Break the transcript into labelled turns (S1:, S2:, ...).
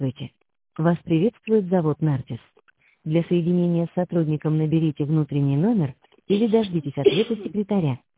S1: Здравствуйте. Вас приветствует завод «Нартис». Для соединения с сотрудником наберите внутренний номер или дождитесь ответа секретаря.